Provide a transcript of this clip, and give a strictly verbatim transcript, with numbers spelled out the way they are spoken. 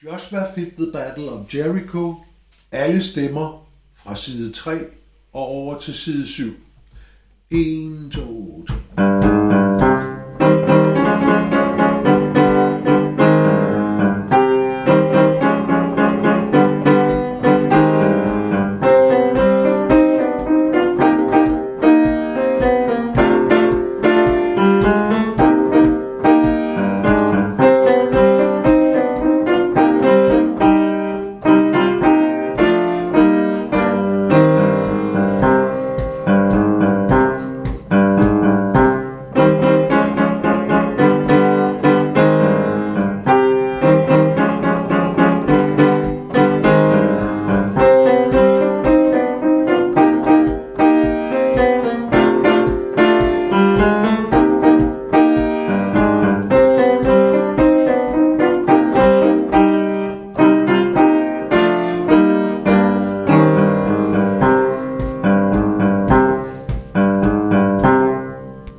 Joshua Fit the Battle of Jericho. Alle stemmer fra side tre og over til side syv. en, to, tre.